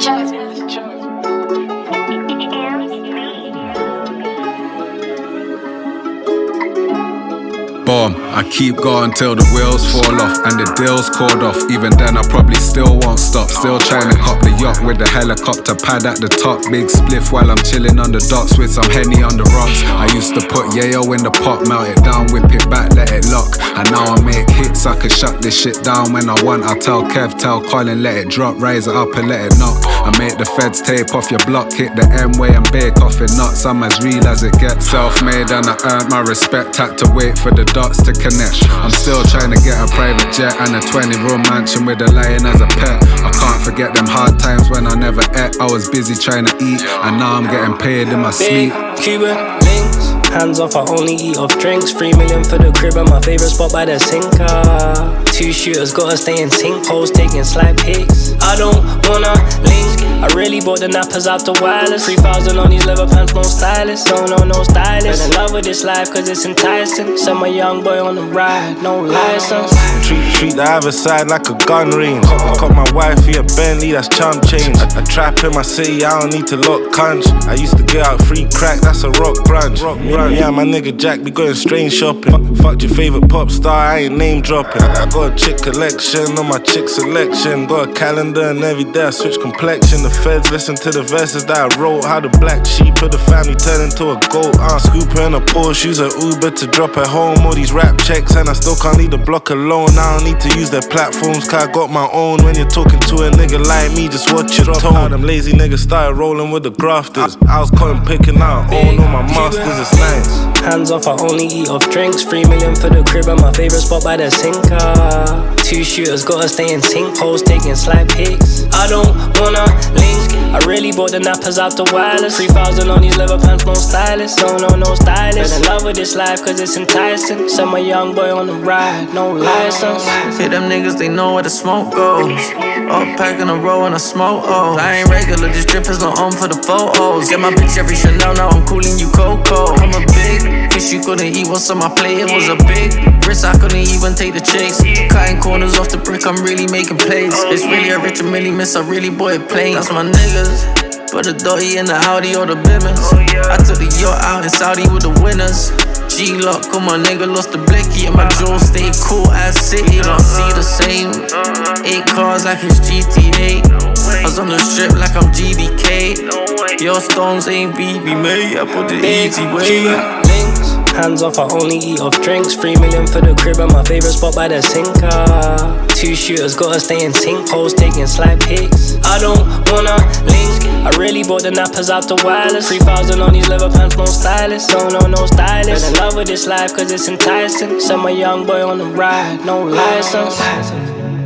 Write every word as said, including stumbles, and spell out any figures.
Boom, I keep going till the wheels fall off and the deal's called off. Even then I probably still won't stop. Still trying to cop the yacht with the helicopter pad at the top. Big spliff while I'm chilling on the docks with some Henny on the rocks. I used to put yayo in the pot, melt it down, whip it back, let it lock. And now I make hits, I can shut this shit down when I want. I tell Kev, tell Colin, let it drop, raise it up and let it knock. I make the feds tape off your block, hit the M-way and bake off it nuts. I'm as real as it gets. Self-made and I earned my respect, had to wait for the dots to connect. I'm still trying to get a private jet and a twenty room mansion with a lion as a pet. I can't forget them hard times when I never ate. I was busy trying to eat and now I'm getting paid in my sleep. Big Cuban links, hands off, I only eat off drinks. Three million for the crib and my favorite spot by the sinker. Two shooters, gotta stay in sync. Hoes taking slide pics. I don't wanna link. I really bought the nappers out the wireless. Three thousand on these leather pants, no stylist. No, no, no stylist. Been in love with this life cause it's enticing. Send my young boy on the ride, no license. Treat, treat the other side like a gun range. I caught my wifey a Bentley, that's chump change. I, I trap in my city, I don't need to lock cunch. I used to get out free crack, that's a rock brunch. Rock brunch. Yeah, my nigga Jack be going strange shopping. Fucked your favorite pop star, I ain't name dropping. I got a chick collection on my chick selection. Got a calendar and every day I switch complexion. The feds listen to the verses that I wrote. How the black sheep of the family turned into a goat. Uh, scoop her in a Porsche, use an Uber to drop her home. All these rap checks and I still can't leave the block alone. I don't need to use their platforms cause I got my own. When you're talking to a nigga like me, just watch your tone. How them lazy niggas started rolling with the grafters. I, I was caught picking out, own all my masters, it's nice. Hands off, I only eat off drinks. Three million for the crib and my favorite spot by the sinker. Two shooters, gotta stay in sync. Hoes taking slide pics. I don't wanna link. I really bought the nappers out the wireless. Three thousand on these leather pants, no stylist. No, no, no stylist. Been in love with this life cause it's enticing. Send my young boy on the ride, no license. Hit them niggas, they know where the smoke goes. Up packing a roll and I smoke O's. I ain't regular, this drip is not on for the photos. Get my bitch every Chanel, now I'm cooling you Coco. I'm a big fish you couldn't eat, what's on my plate? It was a big risk, I couldn't even take the chase. Cutting corners off the brick, I'm really making plays. It's really a rich and really miss, I really bought it plain. That's my niggas, put the Dotty in the Audi or the Bimmins. I took the yacht out in Saudi with the winners. G-Lock on my nigga, lost the blicky. And my jewels stay cool as city. Don't see the same. Eight cars like it's G T A. I was on the strip like I'm G D K. Your stones ain't B B made. I put the easy way. Hands off, I only eat off drinks. Three million for the crib and my favorite spot by the sinker. Two shooters, gotta stay in sync. Hoes taking slide pics. I don't wanna link. I really bought the nappers out the wireless. Three thousand on these leather pants, no stylist. No, no, no stylist. Been in love with this life cause it's enticing. Send my young boy on the ride, no license.